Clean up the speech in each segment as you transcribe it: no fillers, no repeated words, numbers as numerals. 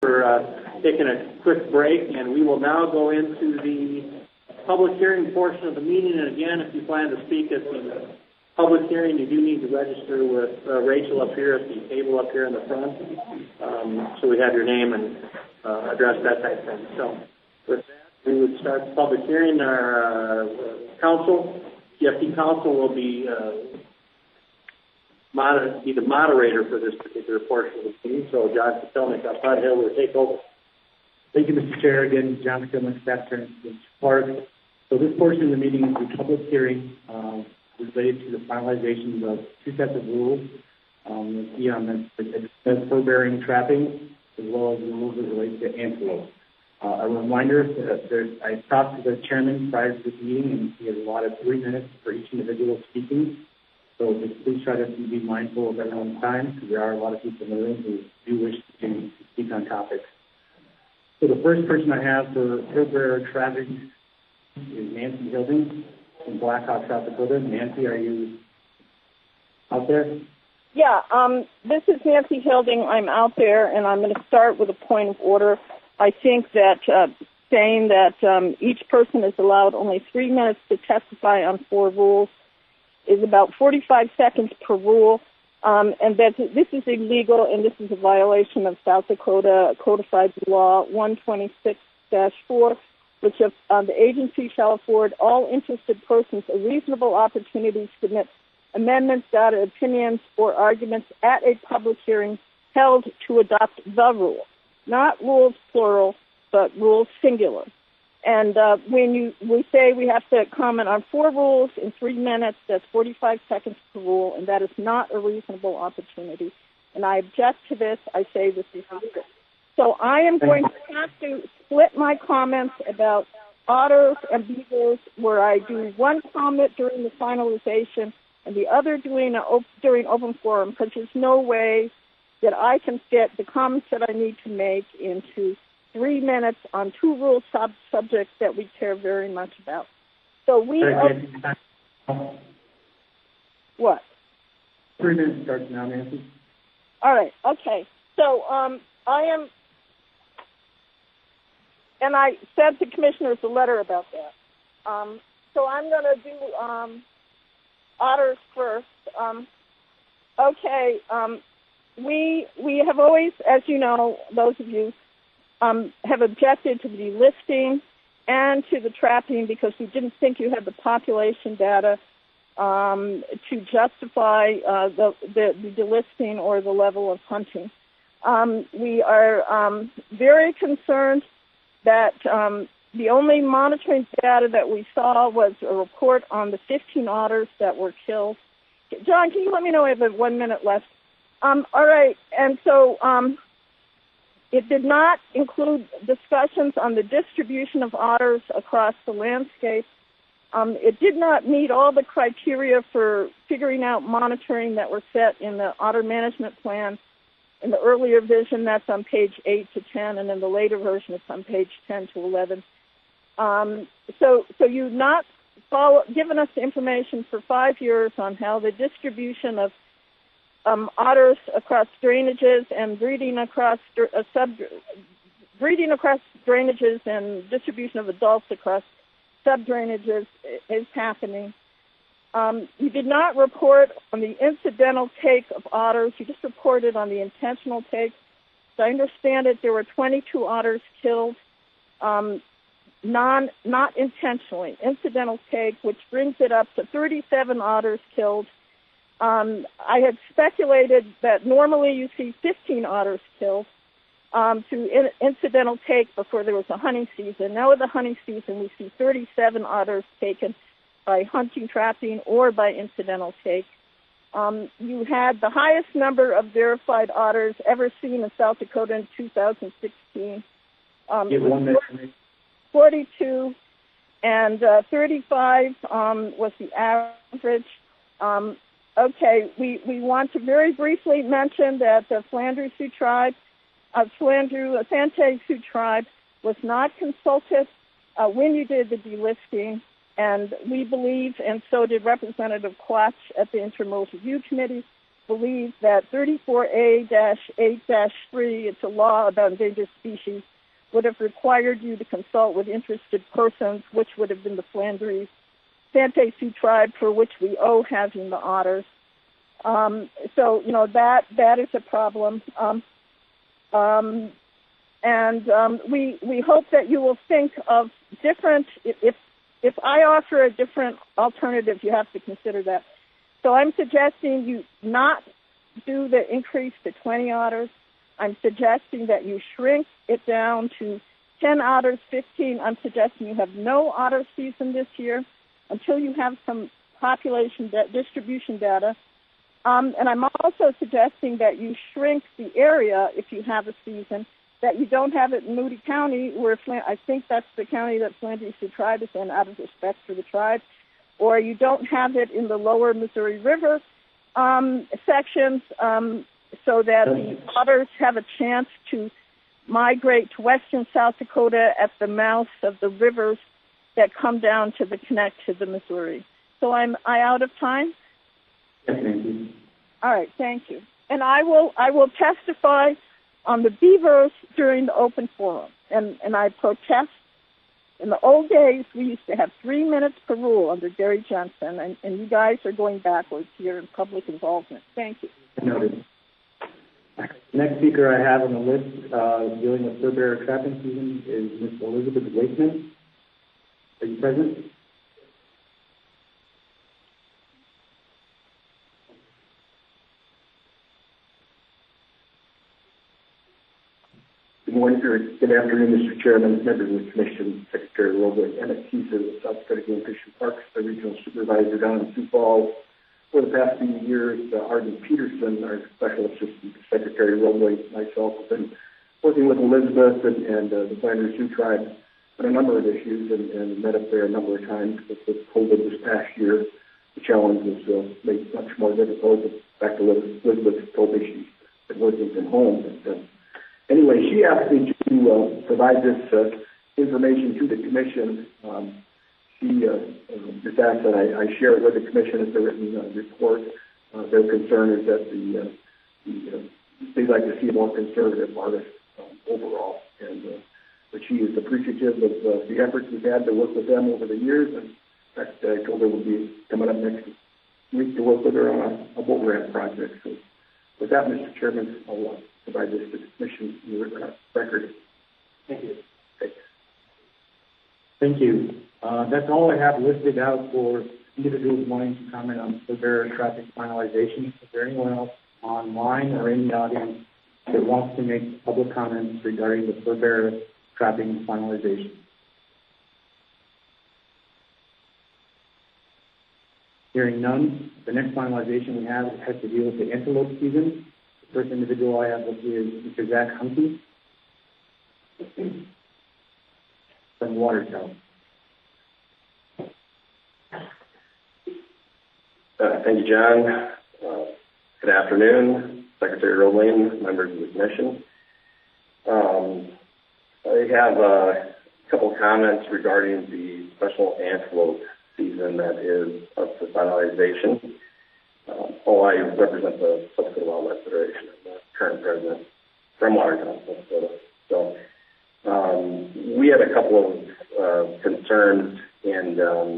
for taking a quick break, and we will now go into the public hearing portion of the meeting. And again, if you plan to speak at the public hearing, you do need to register with Rachel up here at the table up here in the front, so we have your name and address, that type of thing. So with that, we would start the public hearing. Our CFD council will be the moderator for this particular portion of the meeting. So John Kotelnik up front here will take over. Thank you, Mr. Chair. Again, John Kotelnik, staff attorney, Park. So this portion of the meeting is a public hearing related to the finalization of two sets of rules. You'll see on the fur-bearing trapping, as well as the rules that relate to antelope. A reminder that I talked to the chairman prior to this meeting, and he has allotted 3 minutes for each individual speaking. So just please try to be mindful of everyone's time, because there are a lot of people in the room who do wish to speak on topics. So the first person I have for fur-bearer trapping is Nancy Hilding from Blackhawk, South Dakota. Nancy, are you out there? Yeah, this is Nancy Hilding. I'm out there, and I'm going to start with a point of order. I think that saying that each person is allowed only 3 minutes to testify on 4 rules is about 45 seconds per rule, and that this is illegal, and this is a violation of South Dakota Codified Law 126-4, which the agency shall afford all interested persons a reasonable opportunity to submit amendments, data, opinions, or arguments at a public hearing held to adopt the rule. Not rules plural, but rules singular. And when we say we have to comment on 4 rules in 3 minutes, that's 45 seconds per rule, and that is not a reasonable opportunity. And I object to this. I say this is illegal. So I am going to have to split my comments about otters and beavers, where I do one comment during the finalization and the other during open forum, because there's no way that I can fit the comments that I need to make into 3 minutes on 2 rule subjects that we care very much about. So what? 3 minutes starts now, Nancy. All right. Okay. So I am, and I sent the commissioners a letter about that. So I'm going to do otters first. We have always, as you know, those of you, have objected to the delisting and to the trapping because we didn't think you had the population data to justify the delisting or the level of hunting. We are very concerned that the only monitoring data that we saw was a report on the 15 otters that were killed. John, can you let me know if I have 1 minute left? All right, and so it did not include discussions on the distribution of otters across the landscape. It did not meet all the criteria for figuring out monitoring that were set in the otter management plan. In the earlier version, that's on page 8 to 10, and in the later version, it's on page 10 to 11. So you've not given us information for 5 years on how the distribution of otters across drainages and breeding across drainages and distribution of adults across sub-drainages is happening. You did not report on the incidental take of otters. You just reported on the intentional take. So I understand that there were 22 otters killed, not intentionally, incidental take, which brings it up to 37 otters killed. I had speculated that normally you see 15 otters killed through incidental take before there was a hunting season. Now with the hunting season, we see 37 otters taken by hunting, trapping, or by incidental take. You had the highest number of verified otters ever seen in South Dakota in 2016. 42, and 35 was the average. Okay, we want to very briefly mention that the Flandreau Sioux tribe, Sante Sioux tribe, was not consulted when you did the delisting, and we believe, and so did Representative Quach at the Interim Rules Review Committee, believe that 34A-8-3, it's a law about endangered species, would have required you to consult with interested persons, which would have been the Flandres Sante Sioux tribe, for which we owe having the otters. So, you know, that is a problem. We hope that you will think of different, if I offer a different alternative, you have to consider that. So I'm suggesting you not do the increase to 20 otters. I'm suggesting that you shrink it down to 10 otters, 15. I'm suggesting you have no otter season this year until you have some population distribution data. And I'm also suggesting that you shrink the area if you have a season, that you don't have it in Moody County, where I think that's the county that Flanders Sioux Tribe is in, out of respect for the tribe, or you don't have it in the lower Missouri River sections, so that the otters have a chance to migrate to western South Dakota at the mouths of the rivers that come down to connect to the Missouri. So am I out of time? Yes, thank you. All right, thank you. And I will testify on the beavers during the open forum. And I protest. In the old days, we used to have 3 minutes per rule under Gary Johnson, and you guys are going backwards here in public involvement. Thank you. Noted. Next speaker I have on the list dealing with fur bearer trapping season is Ms. Elizabeth Wakeman. Are you present? Good morning, or good afternoon, Mr. Chairman, members of the Commission, Secretary Robley, Emmett Keeser of the South Dakota Game Fish and Parks, the regional supervisor down in Sioux Falls. For the past few years, Arden Peterson, our special assistant secretary Robley, myself have been working with Elizabeth and the Flanders Sioux tribe on a number of issues and met up there a number of times. With COVID this past year, the challenge was made much more difficult. Back to Elizabeth told me she's been working from home. Anyway, she asked me to provide this information to the Commission. She just asked that I share it with the Commission as a written report. Their concern is that they'd like to see a more conservative artist overall. But she is appreciative of the efforts we've had to work with them over the years. And in fact, I told her we'll be coming up next week to work with her on a boat ramp project. So with that, Mr. Chairman, I'll provide this to the Commission in the record. Thank you. Thanks. Thank you. That's all I have listed out for individuals wanting to comment on fur bearer traffic finalization. Is there anyone else online or in the audience that wants to make public comments regarding the fur bearer trapping finalization? Hearing none, the next finalization we have has to deal with the antelope season. The first individual I have with you is Mr. Zach Hunke from Watertown. Thank you, John. Good afternoon, Secretary Robley, members of the Commission. I have a couple comments regarding the special antelope season that is up for finalization. I represent the South Dakota Wildlife Federation, the current president from Watertown, Minnesota. So we had a couple of concerns, and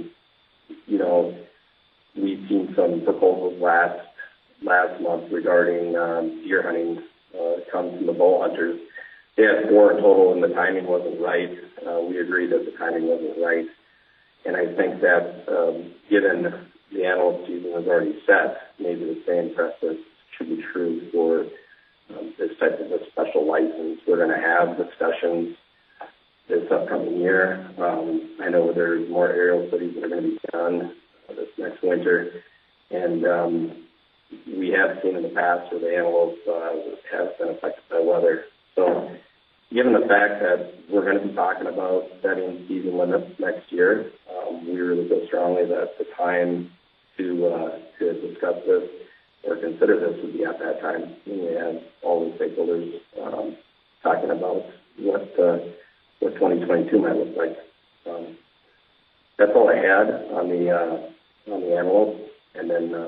we've seen some proposals last month regarding deer hunting come from the bow hunters. They had 4 in total, and the timing wasn't right. We agreed that the timing wasn't right. And I think that given the antelope season was already set, maybe the same precedent should be true for this type of a special license. We're going to have discussions this upcoming year. I know there's more aerial studies that are going to be done this next winter. And we have seen in the past where the antelope has been affected by weather. So given the fact that we're going to be talking about setting season limits next year, we really feel strongly that the time to discuss this or consider this would be at that time. We have all the stakeholders talking about what 2022 might look like. That's all I had on the antelope, and then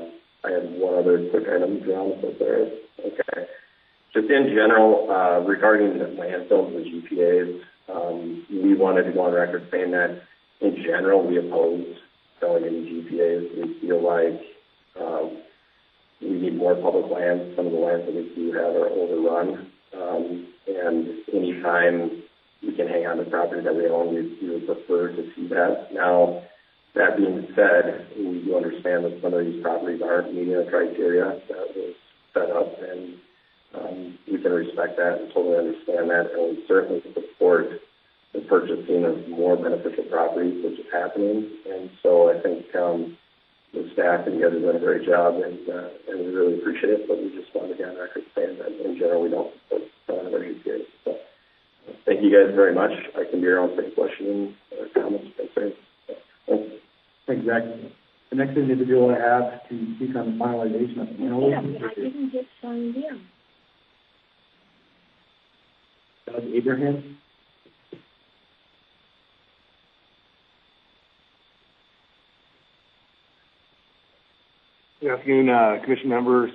I had one other quick item, John, if there is. Okay. Just in general, regarding the landfills and GPAs, we wanted to go on record saying that in general we oppose selling any GPAs. We feel like we need more public lands. Some of the lands that we do have are overrun. And anytime we can hang on to property that we own, we would prefer to see that. Now, that being said, we do understand that some of these properties aren't meeting the criteria that was set up, and we can respect that and totally understand that, and we certainly support the purchasing of more beneficial properties, which is happening. And so I think the staff and you guys are doing a great job, and we really appreciate it, but we just want to get on record saying that in general we don't support selling our GPAs. So thank you guys very much. I can be around for any questions or comments, concerns. Thanks. Thanks, Zach. The next individual I have to speak on the finalization of the I didn't get signed in. Doug Abraham. Good afternoon, Commission members.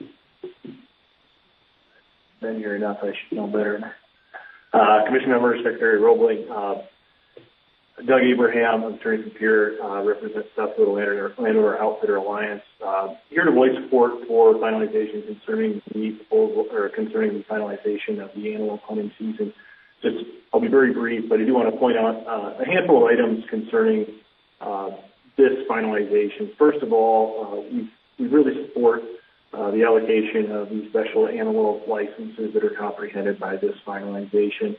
Been here enough, I should know better. Commission members, Secretary Roebling, Doug Abraham, I'm attorney from Pierre, represents South Dakota Landowner Outfitter Alliance. Here to voice support for finalization concerning the proposal, or concerning the finalization of the annual hunting season. I'll be very brief, but I do want to point out a handful of items concerning this finalization. First of all, we really support the allocation of these special antelope licenses that are comprehended by this finalization.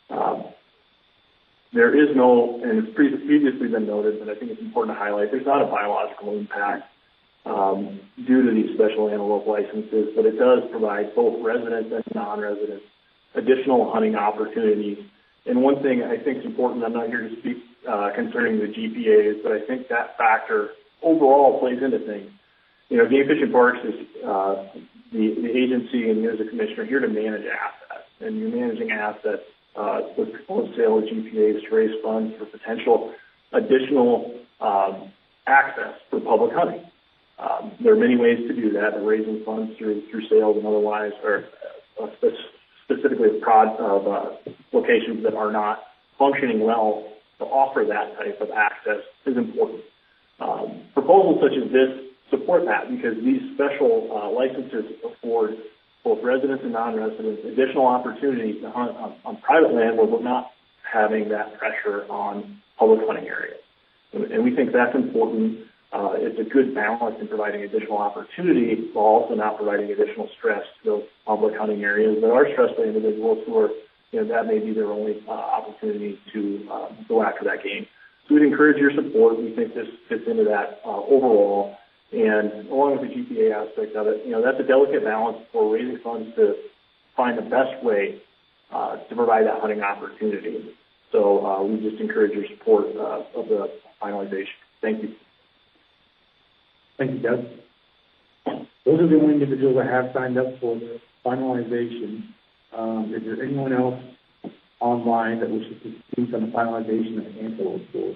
There is no, and it's previously been noted, but I think it's important to highlight, there's not a biological impact due to these special antelope licenses, but it does provide both residents and non-residents additional hunting opportunities. And one thing I think is important, I'm not here to speak concerning the GPAs, but I think that factor overall plays into things. You know, Game Fish and Parks is the agency, and you as a commissioner here to manage assets, and you're managing assets with proposed sale of GPAs to raise funds for potential additional access for public hunting. There are many ways to do that. They're raising funds through sales and otherwise, or specifically of locations that are not functioning well to offer that type of access is important. Proposals such as this support that because these special licenses afford both residents and non-residents additional opportunities to hunt on private land where we're not having that pressure on public hunting areas. And we think that's important. It's a good balance in providing additional opportunity while also not providing additional stress to those public hunting areas that are stressed by individuals who are, that may be their only opportunity to go after that game. So we'd encourage your support. We think this fits into that overall. And along with the GPA aspect of it, that's a delicate balance for raising funds to find the best way to provide that hunting opportunity. So we just encourage your support of the finalization. Thank you. Thank you, Doug. Those are the only individuals that have signed up for the finalization. Is there anyone else online that wishes to speak on the finalization of the antelope rules?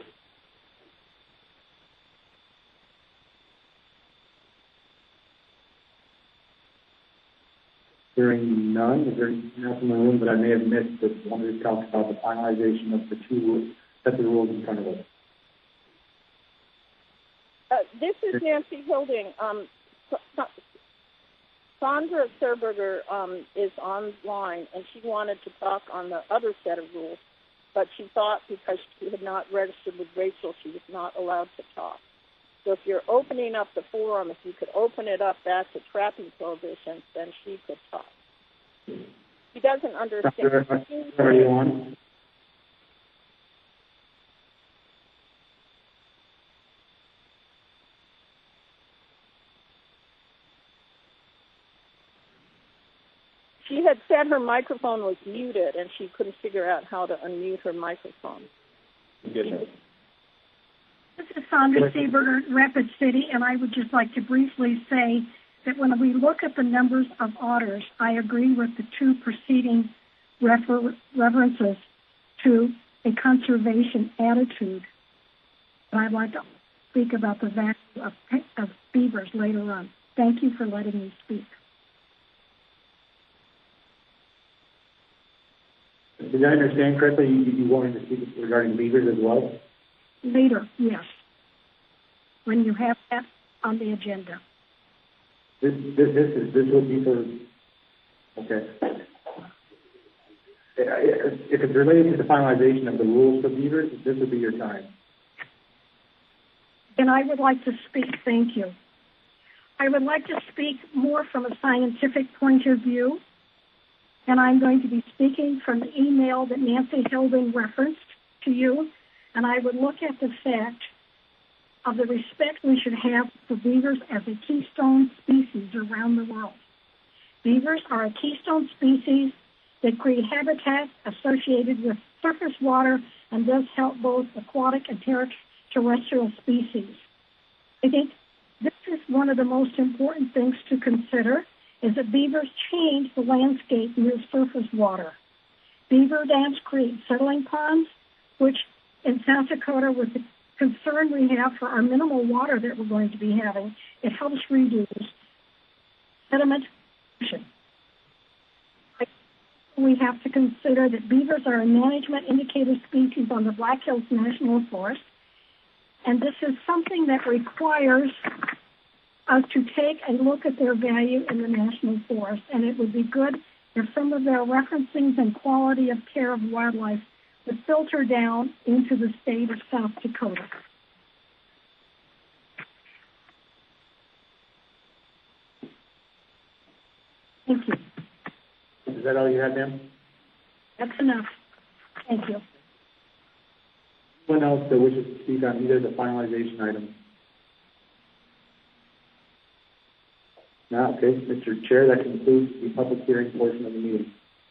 Hearing none, is there anything else in the room that I may have missed that wanted to talk about the finalization of the two sets of rules in front of us? This is Nancy Hilding. Sandra Serberger is online, and she wanted to talk on the other set of rules, but she thought because she had not registered with Rachel, she was not allowed to talk. So if you're opening up the forum, if you could open it up back to trapping prohibitions, then she could talk. She doesn't understand. Are you on? She had said her microphone was muted, and she couldn't figure out how to unmute her microphone. This is Sandra Seberger, Rapid City, and I would just like to briefly say that when we look at the numbers of otters, I agree with the two preceding references to a conservation attitude. And I'd like to speak about the value of beavers later on. Thank you for letting me speak. Did I understand correctly? You wanted to speak regarding beavers as well? Later, yes, when you have that on the agenda. This will be for, okay. If it's related to the finalization of the rules for beavers, this would be your time. And I would like to speak, thank you. I would like to speak more from a scientific point of view, and I'm going to be speaking from the email that Nancy Hilding referenced to you, and I would look at the fact of the respect we should have for beavers as a keystone species around the world. Beavers are a keystone species that create habitat associated with surface water and thus help both aquatic and terrestrial species. I think this is one of the most important things to consider, is that beavers change the landscape near surface water. Beaver dams create settling ponds, which in South Dakota, with the concern we have for our minimal water that we're going to be having, it helps reduce sediment. We have to consider that beavers are a management indicator species on the Black Hills National Forest, and this is something that requires us to take a look at their value in the National Forest, and it would be good if some of their referencings and quality of care of wildlife would filter down into the state of South Dakota. Thank you. Is that all you had, ma'am? That's enough. Thank you. Anyone else that wishes to speak on either of the finalization items? No, okay, Mr. Chair, that concludes the public hearing portion of the meeting.